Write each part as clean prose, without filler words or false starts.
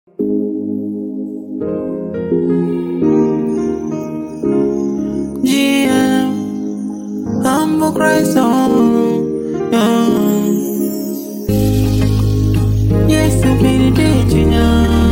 GM, humble Christ on. Yes, I'm pretty teaching you.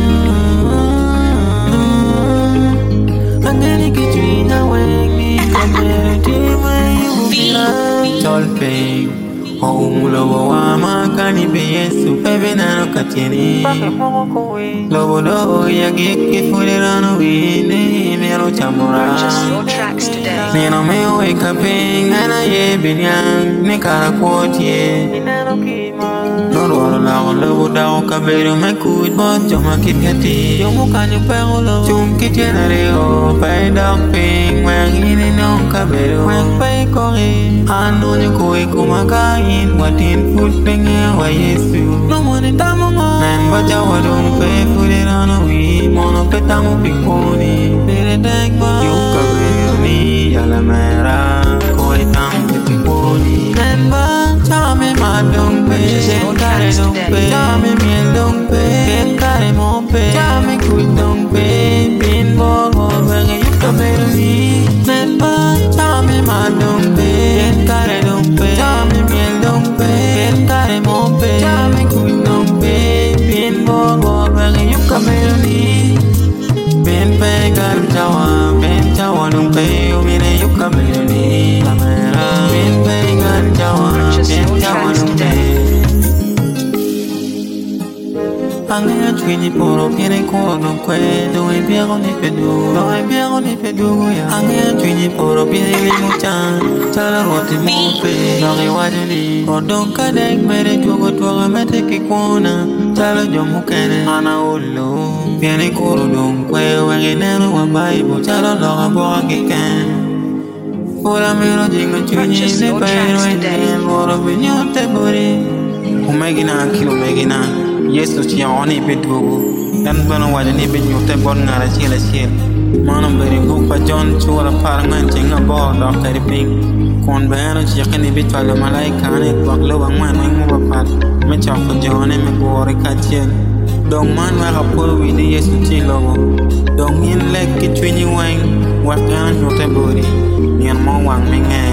I'm gonna get you in a way, come here, dear, when you be solving. Oh, lobo ama kani be Yesu pepe na no katini. Lobo do ya geke fure rano wine me no chamora. Purchase your tracks today. Me no me wake up ngana ye binyang ne kara quotie. No do la lobo da o kabero me kud bon joma kitati. Jomo kanyo pengolo chum kitienare o pay dog ping wang ini no kabero wang pay kore. Ando ni koi kumakai. Watin food pengen wa Yesu no money tamo men baja wadong pe fure rano wi mono petamo pikoni tere dekwa yu kabeni yala mera koi tam pikoni men ba chame madong pe kare dong pe chame miel dong pe kare mo pe chame kuit dong pe bin bo bo benge yu kabeni men ba chame madong pe kare dong pe chame miel dong pe kare mo pe chame kuit dong pe bin bo bo benge yu kabeni bin pe gar jawa dong pe umine yu kabeni kamera bin pe gar jawa dong pe Angaya chwini poro piene ko no kwe do e biero ni pedu ya Angaya chwini poro piene li muchan chala roti mo pe no re wajeli kodon kadek mere jogo toga mete ki kona chala jomu kene ana olo piene ko don kwe wenge neno wa bible chala loga boga ki ken Ora mero jingo chwini ne pero en moro binyote bori Umegina Yesu ci oni pedugo dan bana wajani be nyute bon ngara chela chel manam beri ko pa jon chura par ngan chinga bo do kari ping kon bana ci yakani be tala malaika ne baklo bang man mo ba pat me cha ko jone me gore ka chel dong man wa rapor wi ni Yesu ci logo dong yin lek ki chwini wang wa kan nyute bori nyen mo wang me nge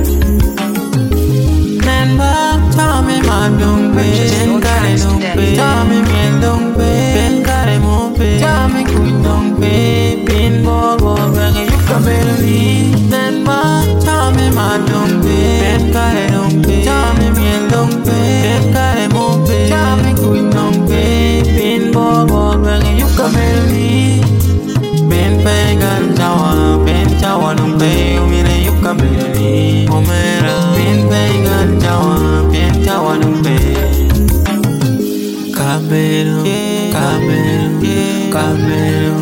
Namba chame madong pe kare dong pe chame miel dong pe kare mo pe chame kuit dong pe bin bo bo benge yu kabeli Namba chame madong pe kare dong pe chame miel dong pe kare mo pe chame kuit dong pe bin bo bo benge yu kabeli bin pe gar jawa dong pe umine yu kabeli omera bin pe gar jawa dong pe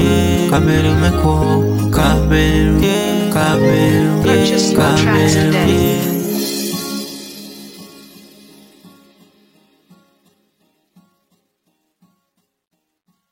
Cabelo me co cabelo Purchase your tracks today.